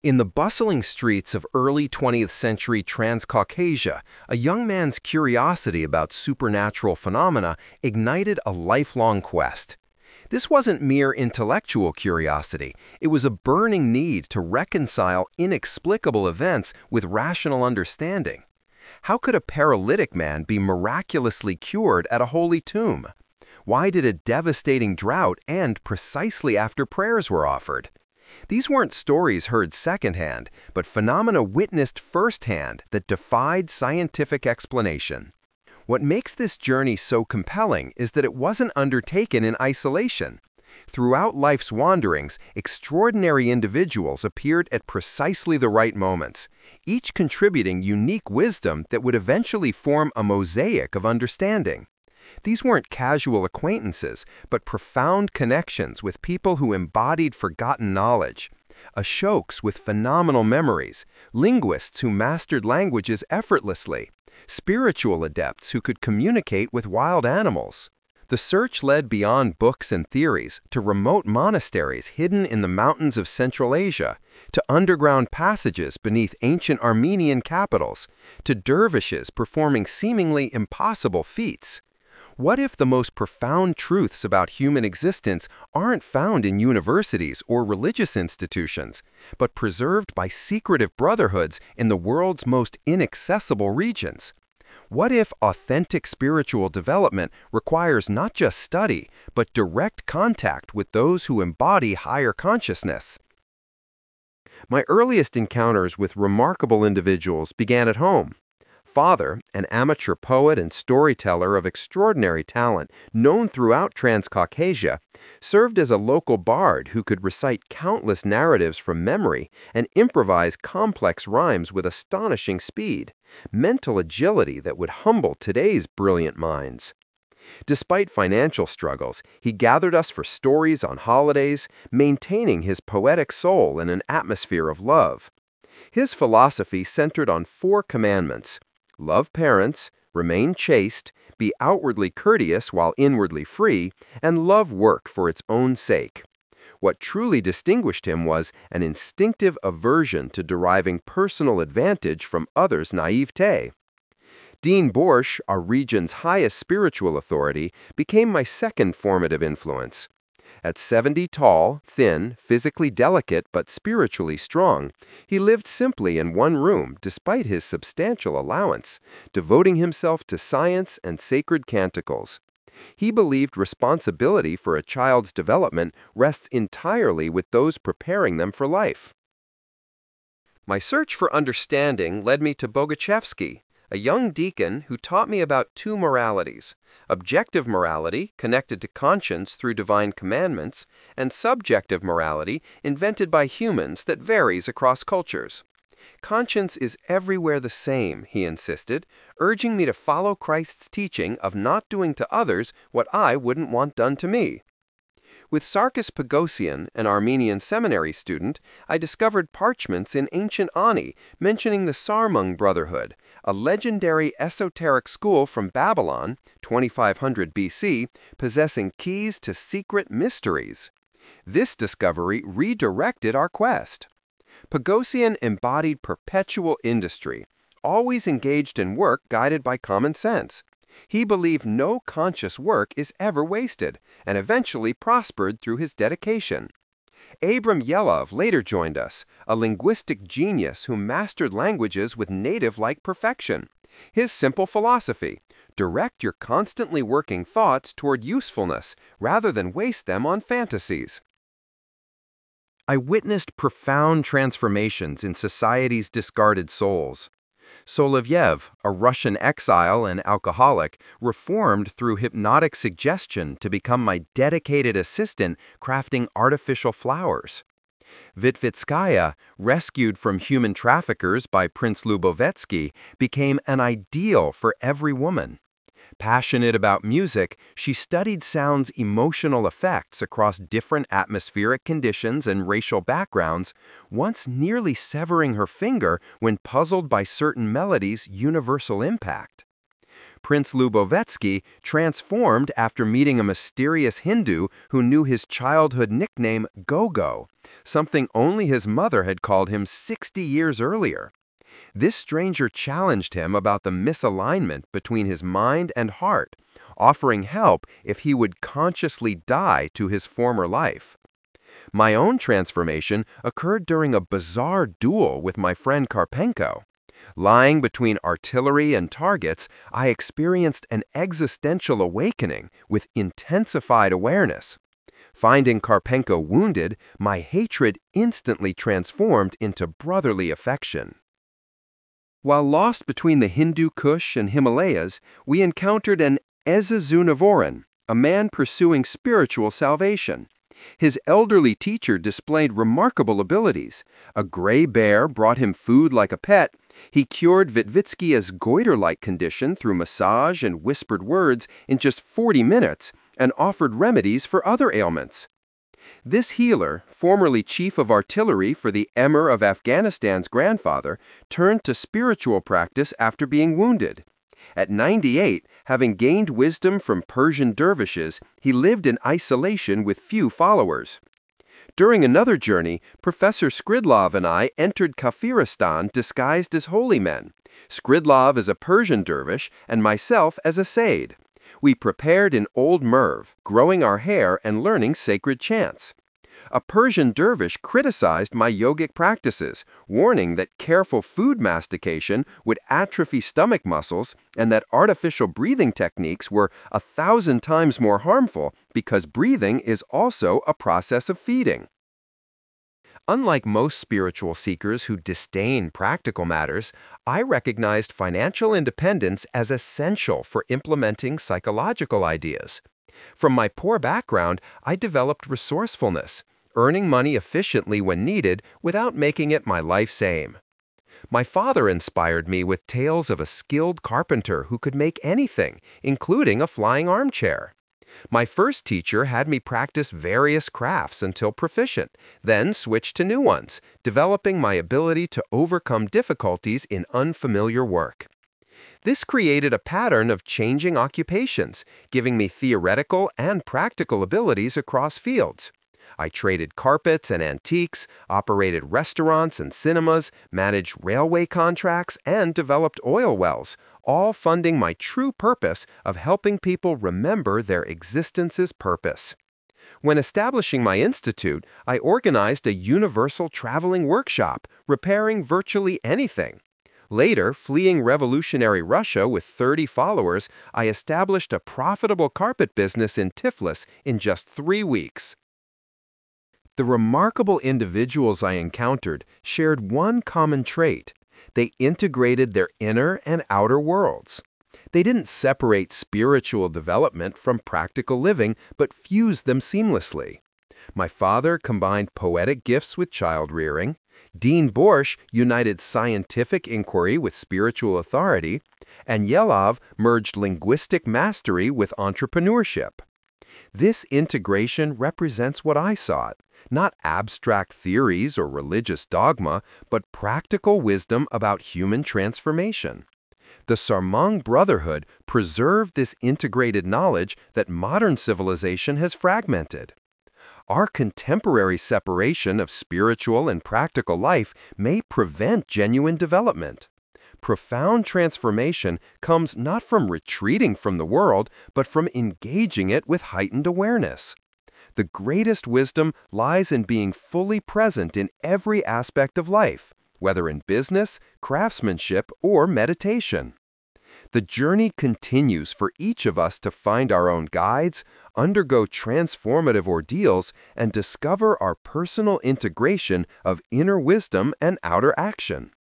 In the bustling streets of early 20th century Transcaucasia, a young man's curiosity about supernatural phenomena ignited a lifelong quest. This wasn't mere intellectual curiosity, it was a burning need to reconcile inexplicable events with rational understanding. How could a paralytic man be miraculously cured at a holy tomb? Why did a devastating drought end precisely after prayers were offered? These weren't stories heard secondhand, but phenomena witnessed firsthand that defied scientific explanation. What makes this journey so compelling is that it wasn't undertaken in isolation. Throughout life's wanderings, extraordinary individuals appeared at precisely the right moments, each contributing unique wisdom that would eventually form a mosaic of understanding. These weren't casual acquaintances, but profound connections with people who embodied forgotten knowledge. Ashoks with phenomenal memories, linguists who mastered languages effortlessly, spiritual adepts who could communicate with wild animals. The search led beyond books and theories to remote monasteries hidden in the mountains of Central Asia, to underground passages beneath ancient Armenian capitals, to dervishes performing seemingly impossible feats. What if the most profound truths about human existence aren't found in universities or religious institutions, but preserved by secretive brotherhoods in the world's most inaccessible regions? What if authentic spiritual development requires not just study, but direct contact with those who embody higher consciousness? My earliest encounters with remarkable individuals began at home. Father, an amateur poet and storyteller of extraordinary talent known throughout Transcaucasia, served as a local bard who could recite countless narratives from memory and improvise complex rhymes with astonishing speed, mental agility that would humble today's brilliant minds. Despite financial struggles, he gathered us for stories on holidays, maintaining his poetic soul in an atmosphere of love. His philosophy centered on 4 commandments: love parents, remain chaste, be outwardly courteous while inwardly free, and love work for its own sake. What truly distinguished him was an instinctive aversion to deriving personal advantage from others' naivete. Dean Borsch, our region's highest spiritual authority, became my second formative influence. At 70 tall, thin, physically delicate but spiritually strong, he lived simply in one room despite his substantial allowance, devoting himself to science and sacred canticles. He believed responsibility for a child's development rests entirely with those preparing them for life. My search for understanding led me to Boguchevsky, a young deacon who taught me about 2 moralities: objective morality, connected to conscience through divine commandments, and subjective morality, invented by humans, that varies across cultures. Conscience is everywhere the same, he insisted, urging me to follow Christ's teaching of not doing to others what I wouldn't want done to me. With Sarkis Pagosian, an Armenian seminary student, I discovered parchments in ancient Ani mentioning the Sarmung Brotherhood, a legendary esoteric school from Babylon, 2500 BC, possessing keys to secret mysteries. This discovery redirected our quest. Pagosian embodied perpetual industry, always engaged in work guided by common sense. He believed no conscious work is ever wasted, and eventually prospered through his dedication. Abram Yelov later joined us, a linguistic genius who mastered languages with native-like perfection. His simple philosophy: direct your constantly working thoughts toward usefulness rather than waste them on fantasies. I witnessed profound transformations in society's discarded souls. Solovyev, a Russian exile and alcoholic, reformed through hypnotic suggestion to become my dedicated assistant crafting artificial flowers. Vitvitskaya, rescued from human traffickers by Prince Lubovetsky, became an ideal for every woman. Passionate about music, she studied sound's emotional effects across different atmospheric conditions and racial backgrounds, once nearly severing her finger when puzzled by certain melodies' universal impact. Prince Lubovetsky transformed after meeting a mysterious Hindu who knew his childhood nickname Gogo, something only his mother had called him 60 years earlier. This stranger challenged him about the misalignment between his mind and heart, offering help if he would consciously die to his former life. My own transformation occurred during a bizarre duel with my friend Karpenko. Lying between artillery and targets, I experienced an existential awakening with intensified awareness. Finding Karpenko wounded, my hatred instantly transformed into brotherly affection. While lost between the Hindu Kush and Himalayas, we encountered an Ezazunavoran, a man pursuing spiritual salvation. His elderly teacher displayed remarkable abilities. A gray bear brought him food like a pet. He cured Wittwickia's goiter-like condition through massage and whispered words in just 40 minutes and offered remedies for other ailments. This healer, formerly chief of artillery for the Emir of Afghanistan's grandfather, turned to spiritual practice after being wounded. At 98, having gained wisdom from Persian dervishes, he lived in isolation with few followers. During another journey, Professor Skridlov and I entered Kafiristan disguised as holy men. Skridlov as a Persian dervish and myself as a Sayyid. We prepared in Old Merv, growing our hair and learning sacred chants. A Persian dervish criticized my yogic practices, warning that careful food mastication would atrophy stomach muscles and that artificial breathing techniques were 1,000 times more harmful because breathing is also a process of feeding. Unlike most spiritual seekers who disdain practical matters, I recognized financial independence as essential for implementing psychological ideas. From my poor background, I developed resourcefulness, earning money efficiently when needed without making it my life's aim. My father inspired me with tales of a skilled carpenter who could make anything, including a flying armchair. My first teacher had me practice various crafts until proficient, then switched to new ones, developing my ability to overcome difficulties in unfamiliar work. This created a pattern of changing occupations, giving me theoretical and practical abilities across fields. I traded carpets and antiques, operated restaurants and cinemas, managed railway contracts, and developed oil wells, all funding my true purpose of helping people remember their existence's purpose. When establishing my institute, I organized a universal traveling workshop, repairing virtually anything. Later, fleeing revolutionary Russia with 30 followers, I established a profitable carpet business in Tiflis in just 3 weeks. The remarkable individuals I encountered shared one common trait. They integrated their inner and outer worlds. They didn't separate spiritual development from practical living, but fused them seamlessly. My father combined poetic gifts with child-rearing. Dean Borsch united scientific inquiry with spiritual authority. And Yelov merged linguistic mastery with entrepreneurship. This integration represents what I sought, not abstract theories or religious dogma, but practical wisdom about human transformation. The Sarmang Brotherhood preserved this integrated knowledge that modern civilization has fragmented. Our contemporary separation of spiritual and practical life may prevent genuine development. Profound transformation comes not from retreating from the world, but from engaging it with heightened awareness. The greatest wisdom lies in being fully present in every aspect of life, whether in business, craftsmanship, or meditation. The journey continues for each of us to find our own guides, undergo transformative ordeals, and discover our personal integration of inner wisdom and outer action.